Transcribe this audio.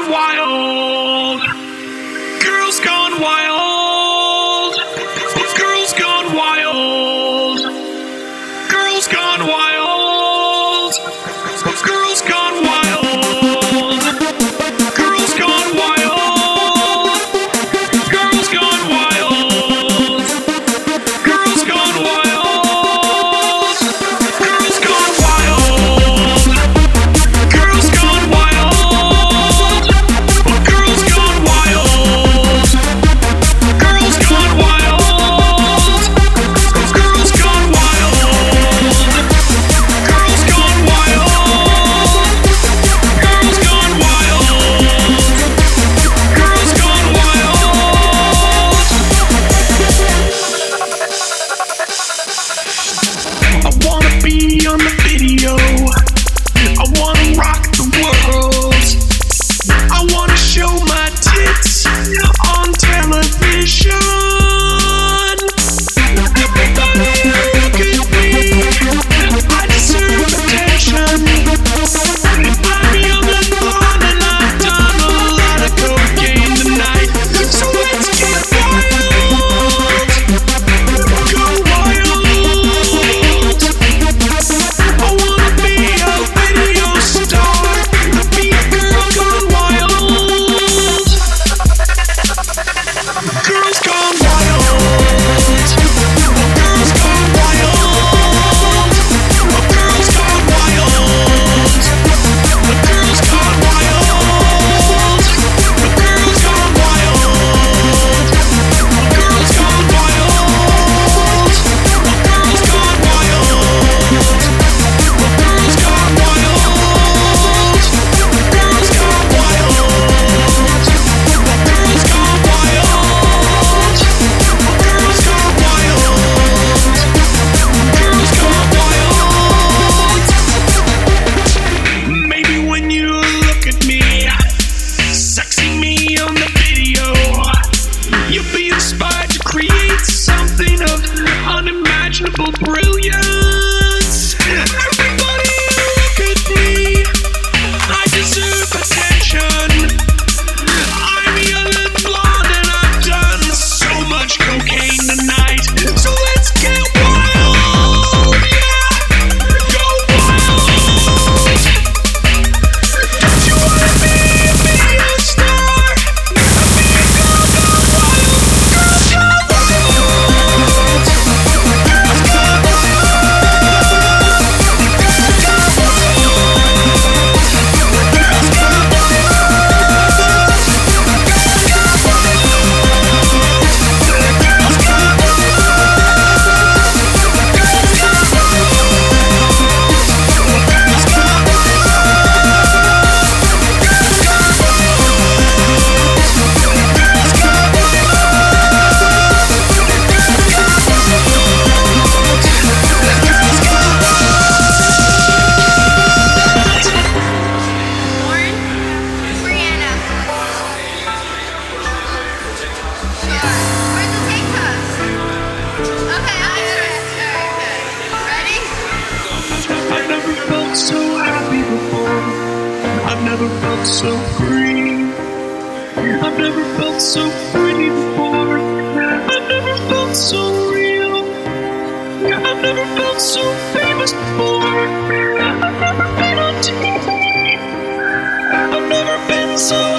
gone wild. Girls gone wild. Girls gone wild. Girls gone wild. Girls gone wild. Girls gone wild. Girls gone wild. Girls gone wild. Girls gone wild. Girls gone wild. Girls gone wild. Girls gone wild. Girls gone wild. Girls gone wild. Girls gone wild. Girls gone wild. I wanna be on the video. I wanna rock the world. I wanna show my tits on television. Everybody look at me. I deserve attention. I'm young and blonde and I've done a lot of cocaine tonight. So let's get wild. Go wild. I wanna be a video star. Be a girl gone wild. Girls gone wild. Girls gone wild. Girls gone wild. Girls gone wild. Girls gone wild. Girls gone wild. Girls gone wild. Girls gone wild. Girls gone wild. Girls gone wild. Girls gone wild. Girls gone wild. Maybe when you look at me, sexy me on the video, you'll be inspired to create something of unimaginable brilliance. Everybody look at me. I deserve attention. I'm young and blonde and I've done so much cocaine tonight. So let's get wild. Yeah. Go wild. Don't you wanna be a video star? Be a girl gone wild. Girls gone wild. Girls gone wild. Girls gone wild. Girls gone wild. Girls gone wild. Girls gone wild. Girls gone Lauren? Brianna. Sure. Where's the handcuffs? Okay, I'll do it. Ready? I've never felt so happy before. I've never felt so free. I've never felt so pretty before. I've never felt so real. I've never felt so famous before. I've never been on TV. I've never been so